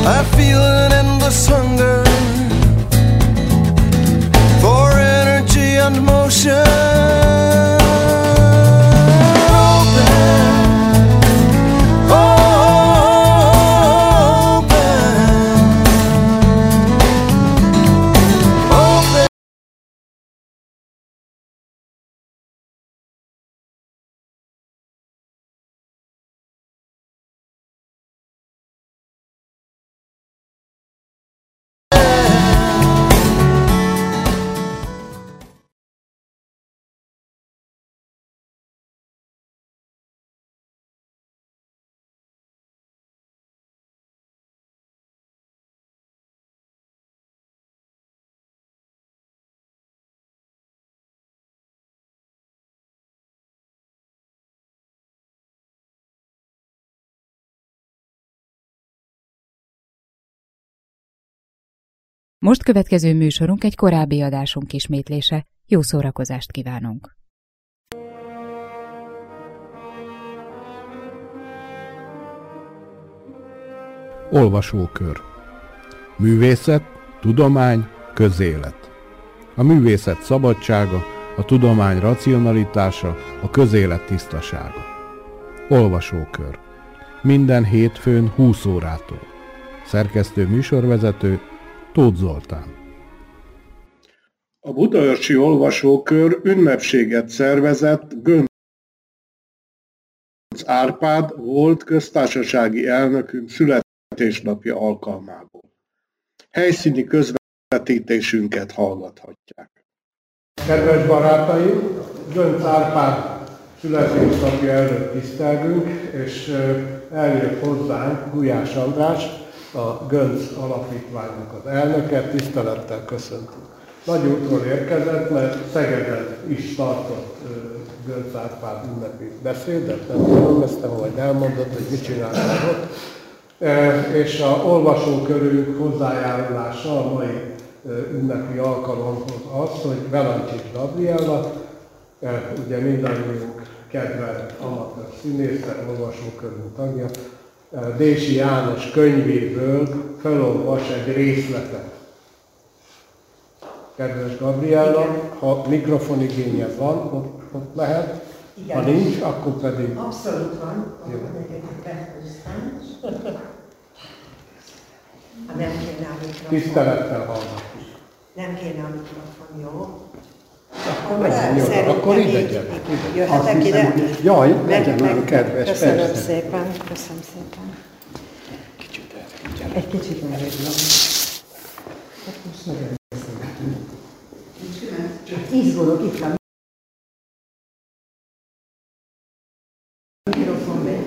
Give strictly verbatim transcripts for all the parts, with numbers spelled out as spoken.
I feel an endless hunger for energy and motion. Most következő műsorunk egy korábbi adásunk ismétlése. Jó szórakozást kívánunk! Olvasókör. Művészet, tudomány, közélet. A művészet szabadsága, a tudomány racionalitása, a közélet tisztasága. Olvasókör. Minden hétfőn húsz órától. Szerkesztő műsorvezető Tóth Zoltán. A Budaörsi Olvasókör ünnepséget szervezett Göncz Árpád volt köztársasági elnökünk születésnapja alkalmából. Helyszíni közvetítésünket hallgathatják. Kedves barátaim, Göncz Árpád születésnapja előtt tisztelgünk, és eljött hozzánk Gulyás András, a Göncz Alapítványnak az elnöke, tisztelettel köszöntünk. Nagy útról érkezett, mert Szegeden is tartott Göncz Árpád ünnepi beszédet, nem tudom, ezt nem majd elmondott, hogy mit csináltál ott. És a olvasókörünk hozzájárulása a mai ünnepi alkalomhoz az, hogy Velancsics Gabriella, ugye mindannyiunk kedvelt amatőr színésze, olvasókörünk tagja, Dési János könyvéből felolvas egy részletet. Kedves Gabriella, ha mikrofonigénye van, ott, ott lehet. Igen. Ha nincs, akkor pedig... Abszolút van. Ha nem kéne a mikrofon. Tisztelettel hallgatunk. Nem kéne a mikrofon, jó? Akkor legyen, jó, akkor ide gyerek. Jöhetek ide? Jaj, legyen olyan kedves, köszönöm persze. Szépen, köszönöm szépen. Kicsit erre, gyerek. Egy kicsit merőbb van. Hát most nagyon beszélgetünk. Hát izgulok, itt van. Mikrofon be.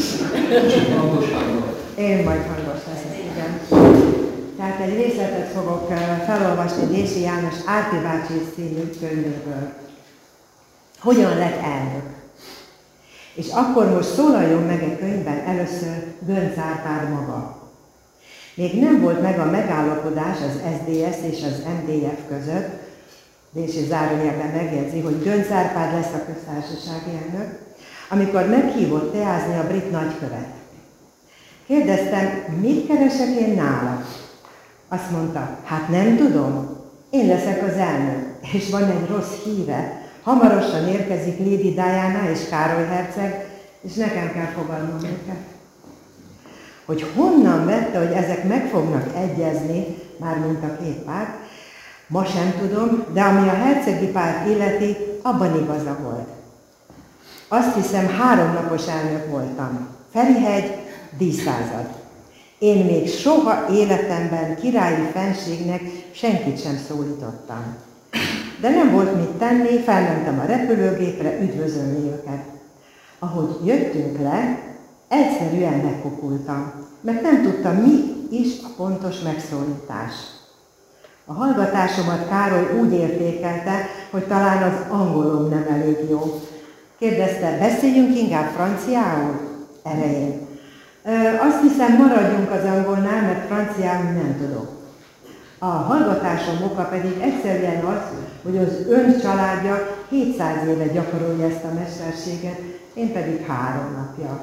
Én majd hangos leszek, igen. Tehát egy részletet fogok felolvasni Dési János Árpi bácsi című könyvéből. Hogyan lett elnök? És akkor most szólaljon meg egy könyvben először Göncz Árpád maga. Még nem volt meg a megállapodás az es zé es és az em dé ef között, Dési zárójelben megjegyzi, hogy Göncz Árpád lesz a köztársasági elnök, amikor meghívott teázni a brit nagykövet. Kérdeztem, mit keresek én nála? Azt mondta, hát nem tudom, én leszek az elnök, és van egy rossz híre. Hamarosan érkezik Lady Diana és Károly herceg, és nekem kell fogadnom őket. Hogy honnan vette, hogy ezek meg fognak egyezni, mármint a két párt, ma sem tudom, de ami a hercegi párt illeti, abban igaza volt. Azt hiszem, háromnapos elnök voltam. Ferihegy, díszszázad. Én még soha életemben királyi fenségnek senkit sem szólítottam. De nem volt mit tenni, felmentem a repülőgépre üdvözölni őket. Ahogy jöttünk le, egyszerűen megkokultam, mert nem tudtam, mi is a pontos megszólítás. A hallgatásomat Károly úgy értékelte, hogy talán az angolom nem elég jó. Kérdezte, beszéljünk inkább franciául? Erején. Azt hiszem, maradjunk az angolnál, mert franciául nem tudok. A hallgatásom oka pedig egyszerűen az, hogy az ön családja hétszáz éve gyakorolja ezt a mesterséget, én pedig három napja.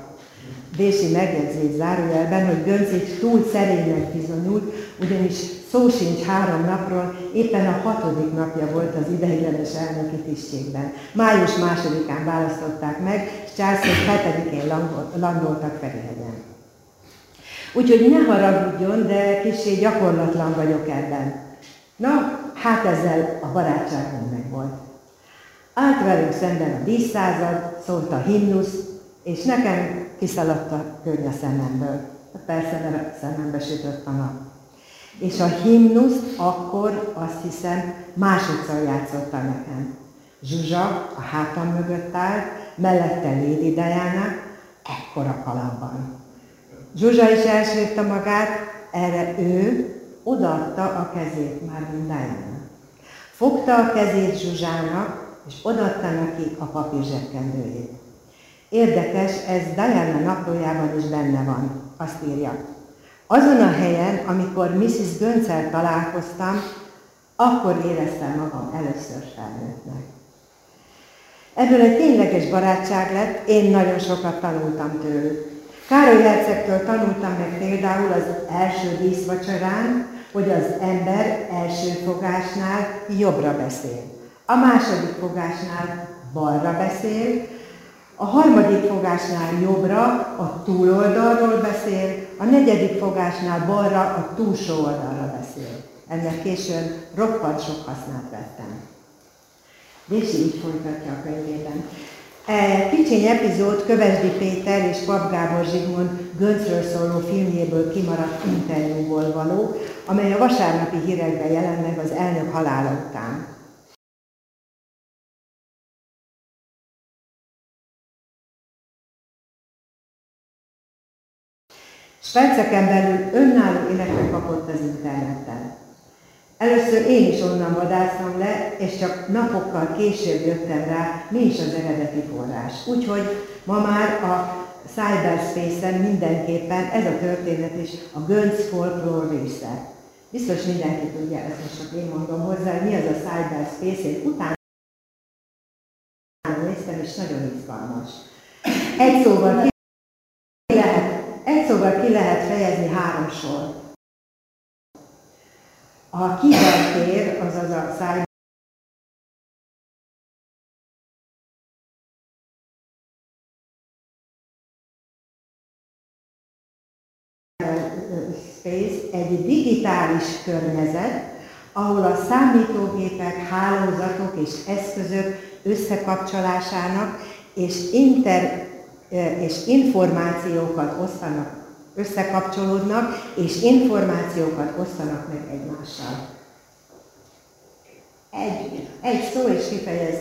Dési megjegyzés zárójelben, hogy Göncz így túl szerénynek bizonyult, ugyanis szó sincs három napról, éppen a hatodik napja volt az ideiglenes elnöki tisztségben. május másodikán választották meg, és Charles hetedikén landoltak Ferihegyen. Úgyhogy ne haragudjon, de kissé gyakorlatlan vagyok ebben. Na, hát ezzel a barátságunk megvolt. Állt velünk szemben a díszszázad, szólt a himnusz, és nekem kiszaladt a könny a szememből. Persze, mert a szemembe sütött a nap. És a himnuszt akkor, azt hiszem, másodszor játszotta nekem. Zsuzsa a hátam mögött állt, mellette Lady Diana, ekkora kalapban. Zsuzsa is elsírta magát, erre ő odaadta a kezét már, mint Diana. Fogta a kezét Zsuzsának, és odaadta neki a papír zsebkendőjét. Érdekes, ez Diana naplójában is benne van, azt írja. Azon a helyen, amikor missziz Gönczel találkoztam, akkor éreztem magam először felnőttnek. Ebből egy tényleges barátság lett, én nagyon sokat tanultam tőlük. Károly hercegtől tanultam meg például az első díszvacsorán, hogy az ember első fogásnál jobbra beszél. A második fogásnál balra beszél, a harmadik fogásnál jobbra, a túloldalról beszél, a negyedik fogásnál balra, a túlsó oldalra beszél. Ennek későn roppant sok hasznát vettem. Dési így folytatja a könyvében. E kicsiny epizód Kövesdi Péter és Pap Gábor Zsigmond Göncről szóló filmjéből kimaradt interjúból való, amely a vasárnapi hírekben jelent meg az elnök halála után. S perceken belül önálló életre kapott az interneten. Először én is onnan vadásztam le, és csak napokkal később jöttem rá, mi is az eredeti forrás. Úgyhogy ma már a Cyberspace-en mindenképpen ez a történet is a Göncz folklór része. Biztos mindenki tudja, ezt most csak én mondom hozzá, hogy mi az a Cyberspace, én utána néztem, és nagyon izgalmas. Egy szóval ki lehet, egy szóval ki lehet fejezni három sor. A kibertér, azaz a cyberspace, egy digitális környezet, ahol a számítógépek, hálózatok és eszközök összekapcsolásának és, inter, és információkat osztanak, összekapcsolódnak, és információkat osztanak meg egymással. Egy, egy szó és kifejez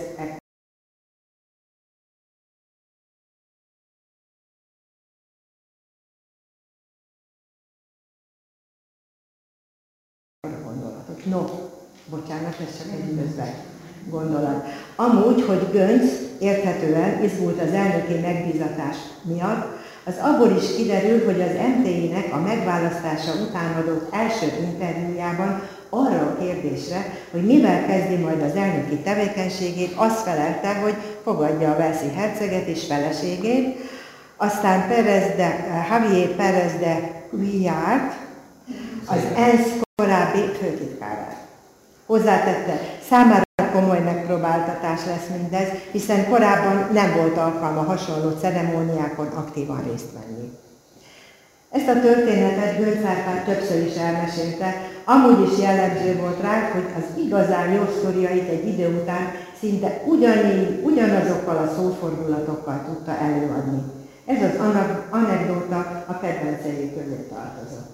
gondolatot. No, bocsánat, ez csak egy közben gondolat. Amúgy, hogy Göncz érthetően izgult az elnöki megbízatás miatt, az abból is kiderül, hogy az em té i-nek a megválasztása után adott első interjújában arra a kérdésre, hogy mivel kezdi majd az elnöki tevékenységét, azt felelte, hogy fogadja a Walesi herceget és feleségét, aztán Pérez de, Javier Pérez de Cuéllar, az ENSZ korábbi főtitkárát. Hozzátette, számára komoly megpróbáltatás lesz mindez, hiszen korábban nem volt alkalma hasonló ceremóniákon aktívan részt venni. Ezt a történetet Göncz Árpád többször is elmesélte, amúgy is jellemző volt rá, hogy az igazán jó sztoriait egy idő után szinte ugyanígy, ugyanazokkal a szófordulatokkal tudta előadni. Ez az anekdóta a kedvencei közé tartozott.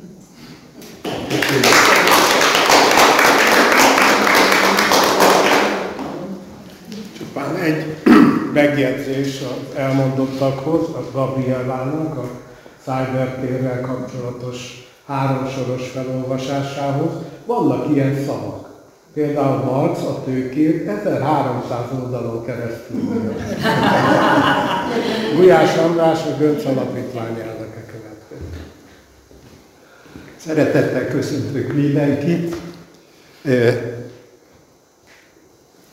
Csupán egy megjegyzés az elmondottakhoz, a Gabrielának a cybertérrel kapcsolatos háromsoros felolvasásához. Vannak ilyen szavak. Például Marx a tőkét ezerháromszáz oldalon keresztül írja. Gulyás András a Göncz Alapítvány elnöke következik. Szeretettel köszöntök mindenkit.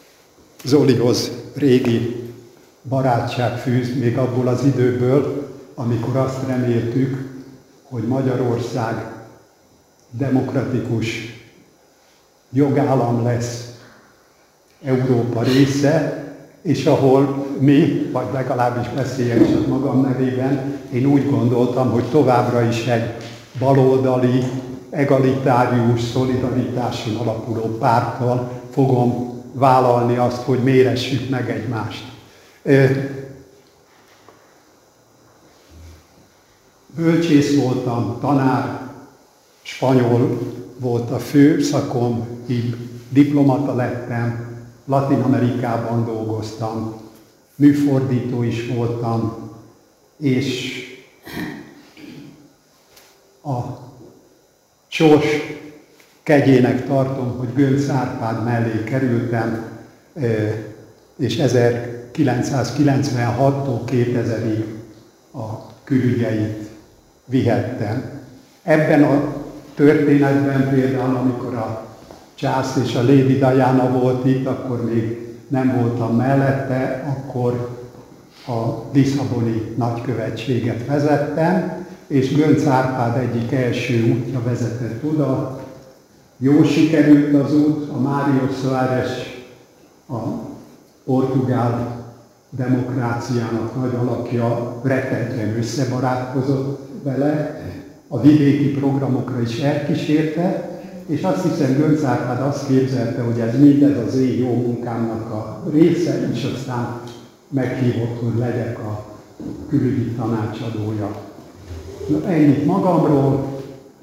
Zolihoz régi barátság fűz még abból az időből, amikor azt reméltük, hogy Magyarország demokratikus jogállam lesz, Európa része, és ahol mi, vagy legalábbis beszéljek csak magam nevében, én úgy gondoltam, hogy továbbra is egy baloldali, egalitárius, szolidaritáson alapuló párttal fogom vállalni azt, hogy méressük meg egymást. Bölcsész voltam, tanár, spanyol volt a fő szakom, így diplomata lettem, Latin-Amerikában dolgoztam, műfordító is voltam, és a sors kegyének tartom, hogy Göncz Árpád mellé kerültem, és ezerkilencszázkilencvenhattól kétezerig a külügyeit vihettem. Ebben a történetben például, amikor a Csász és a Lady Diana volt itt, akkor még nem voltam mellette, akkor a Lisszaboni nagykövetséget vezettem, és Göncz Árpád egyik első útja vezetett oda. Jól sikerült az út, a Mário Soares, a portugál demokráciának nagy alakja rettentően összebarátkozott vele, a vidéki programokra is elkísérte, és azt hiszem Göncz Árpád azt képzelte, hogy ez mindez az én jó munkámnak a része, és aztán meghívott, hogy legyek a külügyi tanácsadója. Na, ennyit magamról.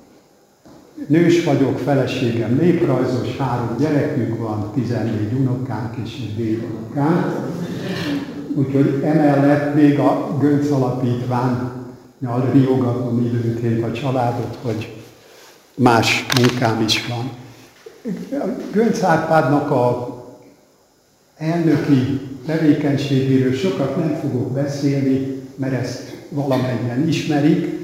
Nős vagyok, feleségem néprajzos, három gyerekünk van, tizennégy unokánk és egy dédunokánk. Úgyhogy emellett még a Göncz Alapítvánnyal riogatom időnként a családot, hogy más munkám is van. Göncz Árpádnak a elnöki tevékenységéről sokat nem fogok beszélni, mert ezt valamennyien ismerik.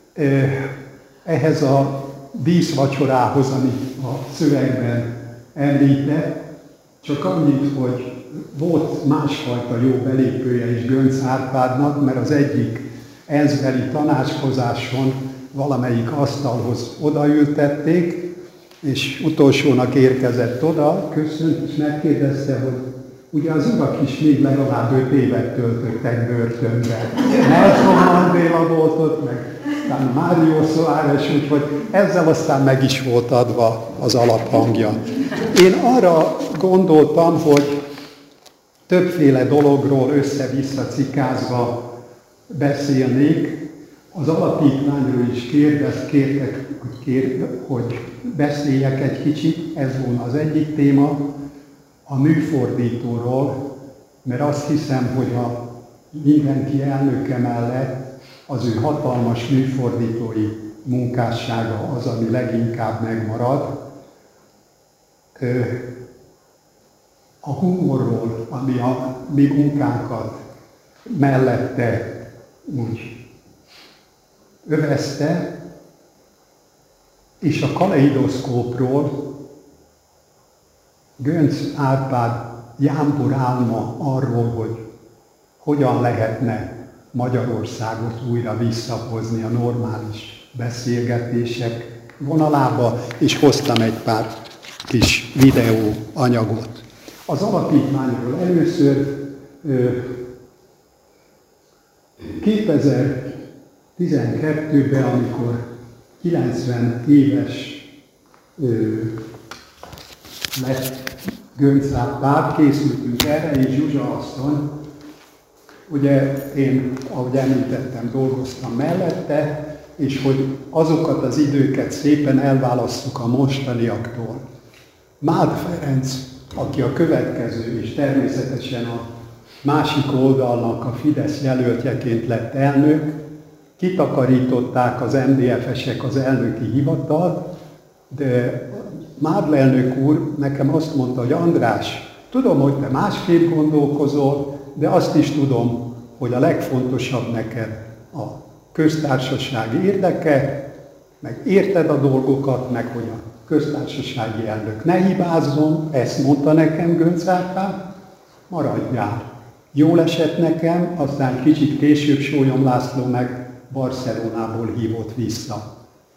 Ehhez a díszvacsorához, amit a szövegben említett, csak annyit, hogy volt másfajta jó belépője is Göncz Árpádnak, mert az egyik ENSZ-beli tanácskozáson valamelyik asztalhoz odaültették, és utolsónak érkezett oda, köszönt, és megkérdezte, hogy ugye az urak is még legalább öt évet töltöttek börtönben. Nelson Mandela volt ott, meg aztán Mário Soares, úgyhogy ezzel aztán meg is volt adva az alaphangja. Én arra gondoltam, hogy többféle dologról össze-vissza cikázva beszélnék. Az alapítványról is kérdez, kértek, hogy, kér, hogy beszéljek egy kicsit, ez volna az egyik téma, a műfordítóról, mert azt hiszem, hogy a mindenki elnöke mellett az ő hatalmas műfordítói munkássága az, ami leginkább megmarad. A humorról, ami a mi munkánkat mellette úgy övezte, és a kaleidoszkópról Göncz Árpád jámbor álma arról, hogy hogyan lehetne Magyarországot újra visszahozni a normális beszélgetések vonalába, és hoztam egy pár kis videó anyagot. Az alapítványról először kétezer-tizenkettőben, amikor kilencven éves ö, lett Göncz Árpád, készültünk erre, és Zsuzsa asszony, ugye én, ahogy említettem, dolgoztam mellette, és hogy azokat az időket szépen elválasztjuk a mostaniaktól. Mád Ferenc, aki a következő, és természetesen a másik oldalnak a Fidesz jelöltjeként lett elnök, kitakarították az em dé ef-esek az elnöki hivatalt, de Mádl elnök úr nekem azt mondta, hogy András, tudom, hogy te másképp gondolkozol, de azt is tudom, hogy a legfontosabb neked a köztársaság érdeke, meg érted a dolgokat, meg hogy a köztársasági elnök ne hibázzon, ezt mondta nekem Göncz Árpád, maradjál. Jól esett nekem, aztán kicsit később Sólyom László meg Barcelonából hívott vissza.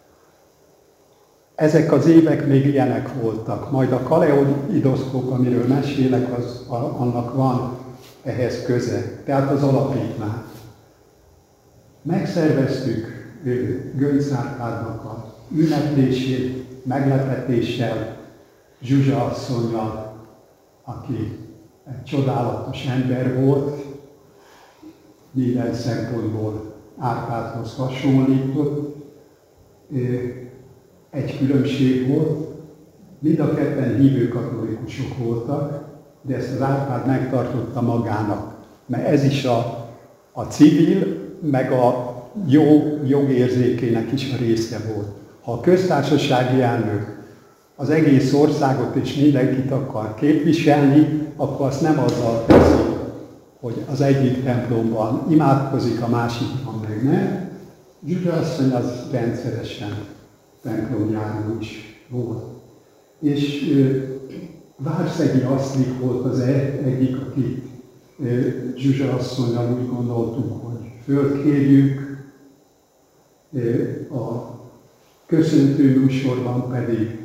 Ezek az évek még ilyenek voltak. Majd a kaleidoszkóp, amiről mesélek, az, a, annak van ehhez köze. Tehát az alapítmány. Megszerveztük Göncz Árpádnak a ünneplését, meglepetéssel, Zsuzsa asszonnyal, aki egy csodálatos ember volt, minden szempontból Árpádhoz hasonlított. Egy különbség volt, mind a ketten hívő katolikusok voltak, de ezt az Árpád megtartotta magának, mert ez is a, a civil, meg a jó jogérzékének is a része volt. Ha a köztársasági elnök az egész országot és mindenkit akar képviselni, akkor azt nem azzal teszi, hogy az egyik templomban imádkozik, a másikban meg nem. Zsuzsa asszony az rendszeresen templomjáró is volt. És Várszegi Asztrik volt az egyik, akit Zsuzsa asszonnyal úgy gondoltuk, hogy fölkérjük. A köszöntő műsorban pedig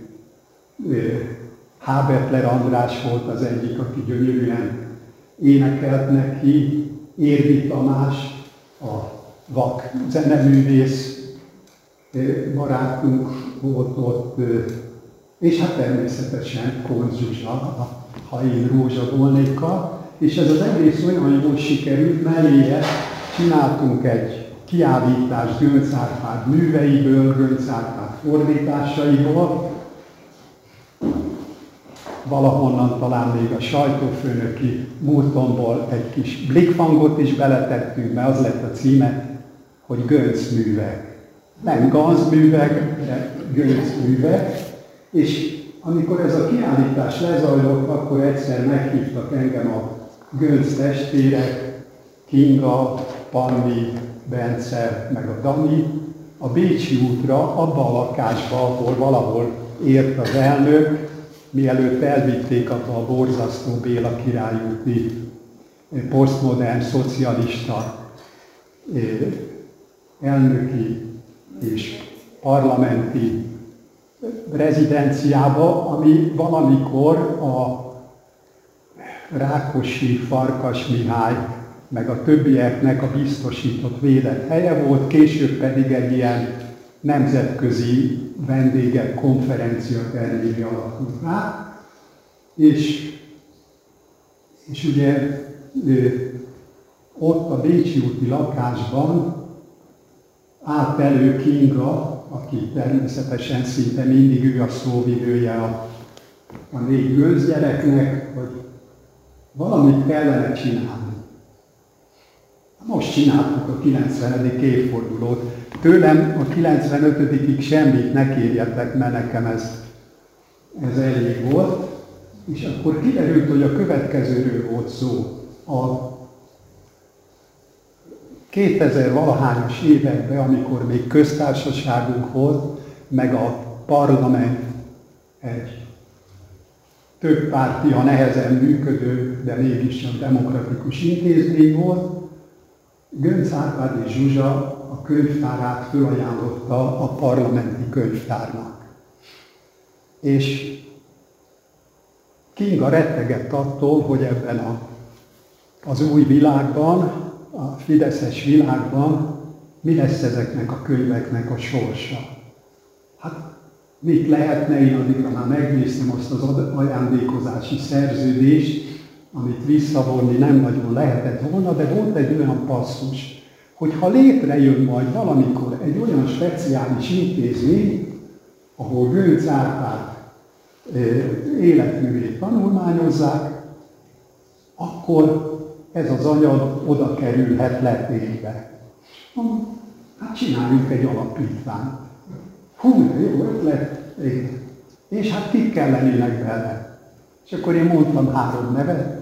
Hábetler András volt az egyik, aki gyönyörűen énekelt neki, Érdi Tamás, a vak zeneművész barátunk volt ott, és hát természetesen Koncz Zsuzsa, ha én Rózsa volnéka, és ez az egész olyan jól sikerült, melléje csináltunk egy kiállítást Göncz Árpád műveiből, Göncz Árpád fordításaiból. Valahonnan talán még a sajtófőnöki múltomból egy kis blikfangot is beletettünk, mert az lett a címe, hogy Göncz művek. Nem Ganz művek, de Göncz művek. És amikor ez a kiállítás lezajlott, akkor egyszer meghívtak engem a Göncz testvérek, Kinga, Panni, Bence, meg a Dani, a Bécsi útra, abba a lakásba, ahol valahol ért az elnök, mielőtt elvitték abba a borzasztó Béla Király úti posztmodern, szocialista elnöki és parlamenti rezidenciába, ami valamikor a Rákosi, Farkas Mihály, meg a többieknek a biztosított védett helye volt, később pedig egy ilyen nemzetközi vendégek konferencia termébe alakult rá. És, és ugye ott a Bécsi úti lakásban állt elő Kinga, aki természetesen szinte mindig ő a szóvivője a, a négy Göncz gyereknek, hogy valamit kellene csinálni. Most csináltuk a kilencvenedik évfordulót. Tőlem a kilencvenötödikig semmit ne kérjetek, mert nekem ez, ez elég volt. És akkor kiderült, hogy a következőről volt szó. A kétezer-valahányas években, amikor még köztársaságunk volt, meg a parlament egy több párti, ha nehezen működő, de mégis a demokratikus intézmény volt, Göncz Árpád és Zsuzsa a könyvtárát fölajánlotta a parlamenti könyvtárnak. És Kinga rettegett attól, hogy ebben a, az új világban, a fideszes világban mi lesz ezeknek a könyveknek a sorsa. Hát mit lehetne, én addigra már megnéztem azt az ajándékozási szerződést, amit visszavonni nem nagyon lehetett volna, de volt egy olyan passzus, hogy ha létrejön majd valamikor egy olyan speciális intézmény, ahol Göncz Árpád életművét tanulmányozzák, akkor ez az anyag oda kerülhet letétbe. Hát csináljunk egy alapítványt. Hú, jó ötlet. És hát kik kellenének bele? És akkor én mondtam három nevet.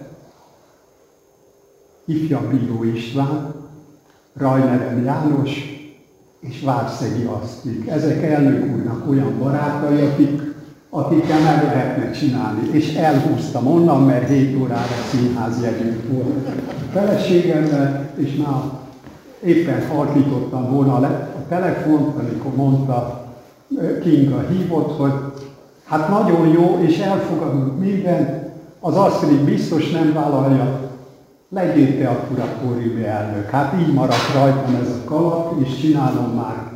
Ifjabb Bíró István, Rajnerem János és Várszegi Asztrik. Ezek elnök úrnak olyan barátai, akik, akikkel meg lehetne csinálni. És elhúztam onnan, mert hét órára színházjegyünk volt a feleségemmel, és már éppen hallítottam volna a telefont, amikor mondta, Kinga hívott, hogy hát nagyon jó, és elfogadunk mindent, az Asztrid biztos nem vállalja, legyél te a kuratóriumi elnök. Hát így maradt rajtam ez a kalap, és csinálom már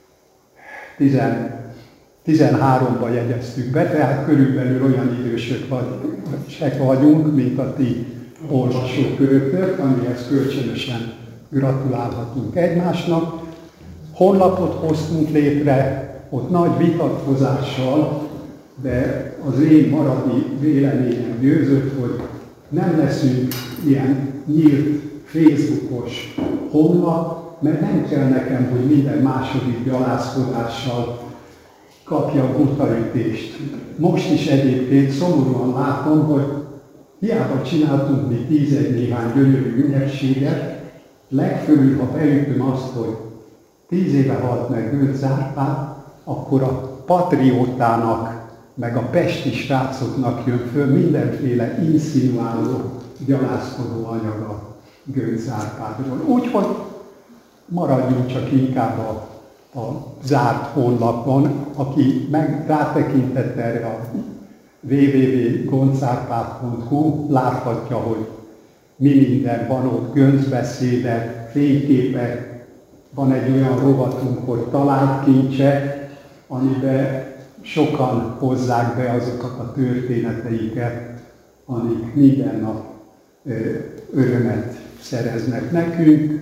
tizenháromba jegyeztük be, tehát körülbelül olyan idősök vagyunk, mint a ti olvasókörökök, amihez kölcsönösen gratulálhatunk egymásnak. Honlapot hoztunk létre, ott nagy vitatkozással, de az én maradi véleményem győzött, hogy nem leszünk ilyen nyílt Facebookos honlap, mert nem kell nekem, hogy minden második gyalázkodással kapja a butaütést. Most is egyébként szomorúan látom, hogy hiába csináltunk mi tízegy néhány gyönyörű ünnepséget, legfőbb, ha beütöm azt, hogy tíz éve halt meg Göncz Árpád, akkor a patriótának, meg a pesti srácoknak jön föl mindenféle insinuáló, gyalázkodó anyaga Göncz Árpádról. Úgyhogy maradjunk csak inkább a, a zárt honlapon, aki meg rátekintett erre a double-u double-u double-u pont goncárpád pont hu, láthatja, hogy mi minden van ott, göncbeszédek, fényképek, van egy olyan rovatunk, hogy talált kincsek, amiben sokan hozzák be azokat a történeteiket, amik minden nap örömet szereznek nekünk.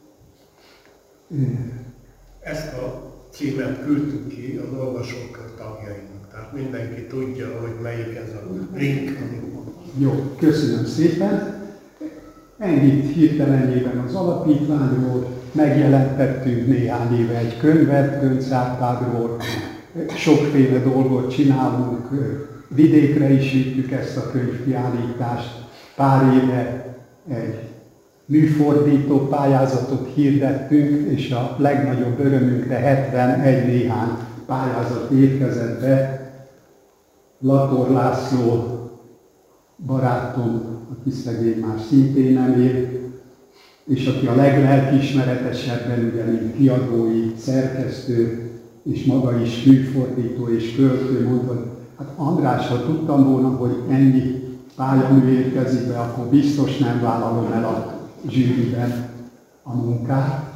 Ezt a címet küldtük ki az olvasók tagjainak, tehát mindenki tudja, hogy melyik ez a link. Jó, köszönöm szépen. Ennyit hirtelenjében az alapítványról, megjelentettünk néhány éve egy könyvet Göncz Árpádról, sokféle dolgot csinálunk, vidékre is vittük ezt a könyvkiállítást, pár éve egy műfordító pályázatot hirdettünk, és a legnagyobb örömünkre hetvenegy néhány pályázat érkezett be. Lator László barátom, aki szegény már szintén nem él, és aki a leglelkiismeretesebben, ugye, mint kiadói, szerkesztő, és maga is műfordító és költő, mondta, hát András, ha tudtam volna, hogy ennyi pályamű érkezik be, akkor biztos nem vállalom el a zsűriben a munkát.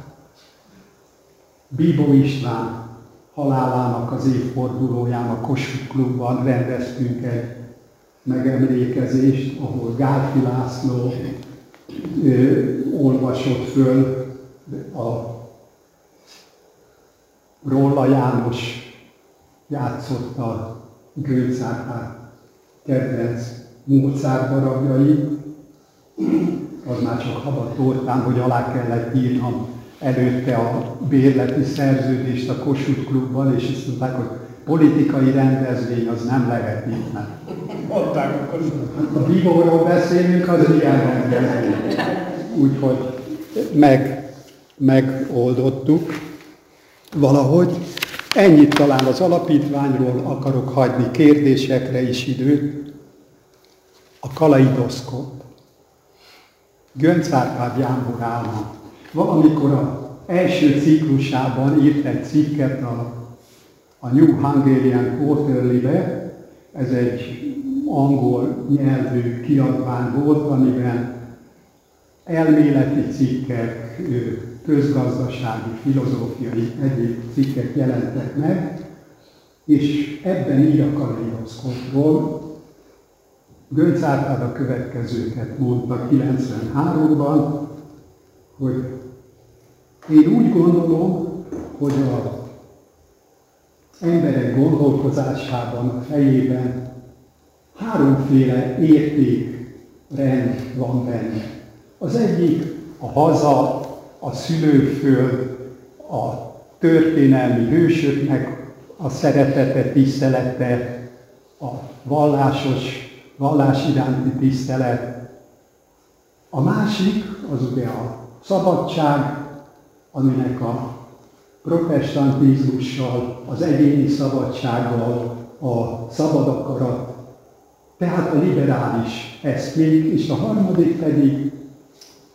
Bíbó István halálának az évfordulóján a Kossuth Klubban rendeztünk egy megemlékezést, ahol Gálfi László ö, olvasott föl a Róla János játszotta Göncz Árpád kedvenc Mozart darabjait, az már csak haba tortán, hogy alá kellett írnom előtte a bérleti szerződést a Kossuth Klubban, és azt mondták, hogy politikai rendezvény az nem lehet itt, mert Mondták akkor. a Bíbóról beszélünk, az ilyen rendezvény. Úgyhogy meg, megoldottuk valahogy. Ennyit talán az alapítványról, akarok hagyni kérdésekre is időt. A kaleidoszkóp. Göncz Árpád Jámbor álma. Valamikor az első ciklusában írt egy cikket a, a New Hungarian Quarterly-be, ez egy angol nyelvű kiadvány volt, amiben elméleti cikkek, közgazdasági, filozófiai, egyéb cikkek jelentek meg, és ebben ír a kaleidoszkópról. Göncz Árpád a következőket mondta kilencvenháromban, hogy én úgy gondolom, hogy az emberek gondolkozásában, a fejében háromféle értékrend van benne. Az egyik a haza, a szülőföld, a történelmi hősöknek a szeretete, tisztelete, a vallásos, vallás iránti tisztelet. A másik az ugye a szabadság, aminek a protestantizmussal, az egyéni szabadsággal, a szabad akarat, tehát a liberális eszmék, és a harmadik pedig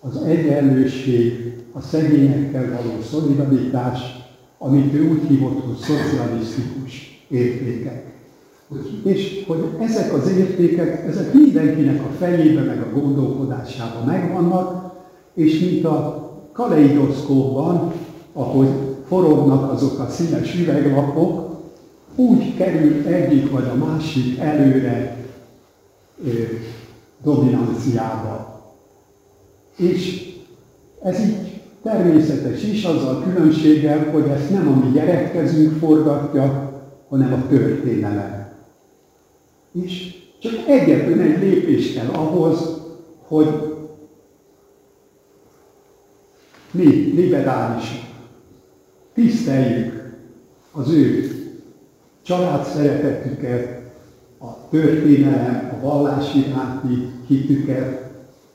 az egyenlőség, a szegényekkel való szolidaritás, amit ő úgy hívott, hogy szocialisztikus értékek. És hogy ezek az értékek, ezek mindenkinek a fejében, meg a gondolkodásában megvannak, és mint a kaleidoszkópban, ahogy forognak azok a színes üveglapok, úgy kerül egyik vagy a másik előre ö, dominanciába. És ez így természetes is, azzal különbséggel, hogy ezt nem a mi gyerekkezünk forgatja, hanem a történelem. És csak egyetlen egy lépés kell ahhoz, hogy mi, liberálisok, tiszteljük az ő családszeretetüket, a történelem, a vallás iránti hitüket,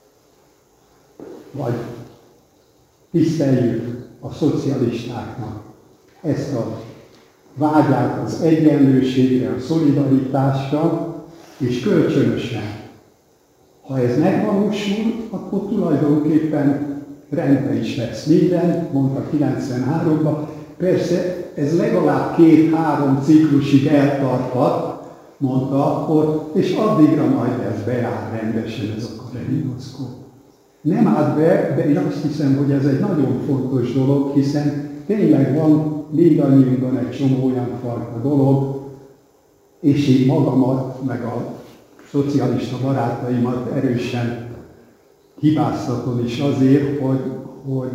vagy tiszteljük a szocialistáknak ezt a vágyát az egyenlőségre, a szolidaritásra, és kölcsönösen. Ha ez megvalósul, akkor tulajdonképpen rendben is lesz minden, mondta kilencvenháromban. Persze ez legalább két-három ciklusig eltarthat, mondta akkor, és addigra majd ez beáll rendesen ez a kaleidoszkóp. Nem állt be, de én azt hiszem, hogy ez egy nagyon fontos dolog, hiszen tényleg van mindannyiunkban egy csomó olyan fajta dolog, és én magamat, meg a szocialista barátaimat erősen hibáztatom is azért, hogy, hogy,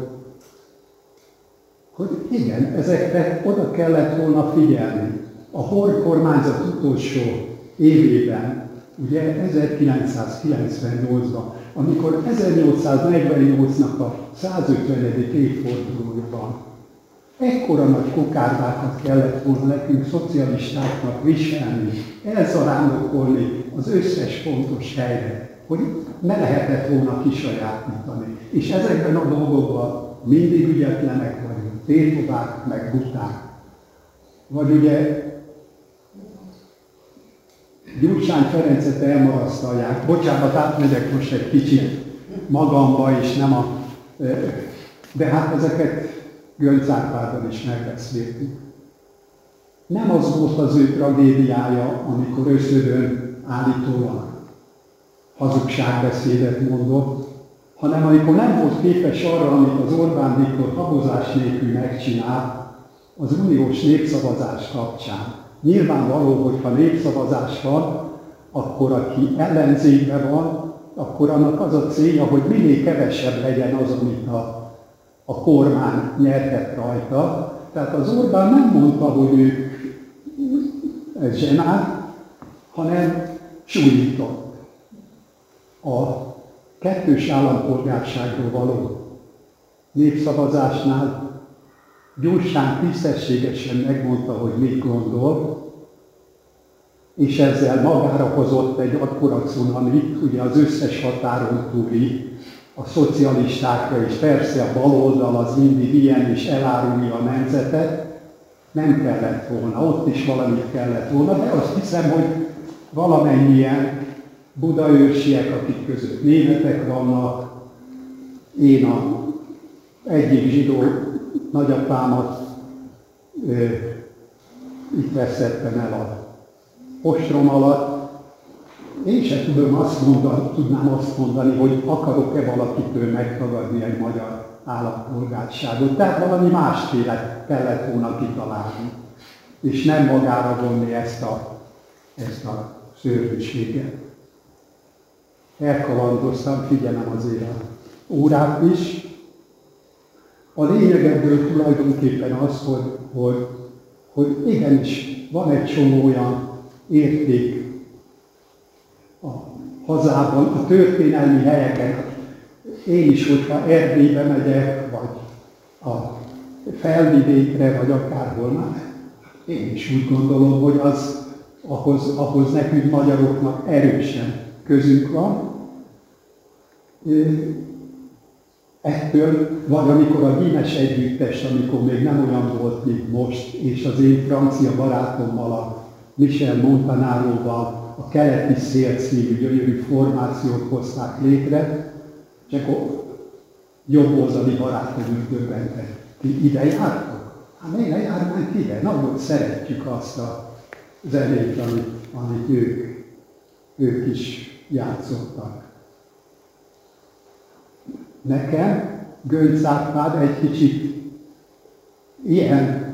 hogy igen, ezekre oda kellett volna figyelni. A Horn kormányzat utolsó évében, ugye ezerkilencszázkilencvennyolcban, amikor ezernyolcszáznegyvennyolcnak a százötvenedik évfordulójában ekkora nagy kokárdákat kellett volna nekünk szocialistáknak viselni, elzarándokolni az összes fontos helyre, hogy ne lehetett volna kisajátítani. És ezekben a dolgokban mindig ügyetlenek vagyunk, tétovák, meg buták. Vagy ugye Gyurcsány Ferencet elmarasztalják. Bocsánat, átmegyek most egy kicsit magamba, és nem a... De hát ezeket Göncz Árpáddal is megbeszéltük. Nem az volt az ő tragédiája, amikor összödön állítólag hazugságbeszédet mondott, hanem amikor nem volt képes arra, amit az Orbán Viktor habozás nélkül megcsinált az uniós népszavazás kapcsán. Nyilvánvaló, hogy ha népszavazás van, akkor aki ellenzékben van, akkor annak az a célja, hogy minél kevesebb legyen az, amit a, a kormány nyerhet rajta. Tehát az Orbán nem mondta, hogy ők ez zsenál, hanem súlyított. A kettős állampolgárságról való népszavazásnál Gyurcsány tisztességesen megmondta, hogy mit gondol, és ezzel magára hozott egy akkora cunamit, ugye az összes határon túli, a szocialistákra, és persze a baloldal az mindig ilyen, és elárulja a nemzetet, nem kellett volna, ott is valamit kellett volna, de azt hiszem, hogy valamennyien budaörsiek, akik között németek vannak, én a egyik zsidó nagyapámat ö, itt veszettem el a ostrom alatt. Én sem tudom azt mondani, tudnám azt mondani, hogy akarok-e valakitől megtagadni egy magyar állampolgárságot. Tehát valami másféle kellett volna kitalálni, és nem magára vonni ezt a, ezt a szörnyűséget. Elkalandoztam, figyelem azért a órát is. A lényeg ebből tulajdonképpen az, hogy, hogy, hogy igenis van egy csomó olyan érték a hazában, a történelmi helyeken. Én is, hogyha Erdélybe megyek, vagy a Felvidékre, vagy akárhol már, én is úgy gondolom, hogy az, ahhoz, ahhoz nekünk magyaroknak erősen közünk van. Ettől, vagy amikor a Guinness együttes, amikor még nem olyan volt, mint most, és az én francia barátommal, a Michel Montanáróval a Keleti Szél című gyönyörű formációt hozták létre, csak jobboldali barátom döbbente. Ti ide jártok? Hát miért ne járnánk ide? Nagyon szeretjük azt a zenét, amit, amit ők, ők is játszottak. Nekem Gönc Árpád egy kicsit ilyen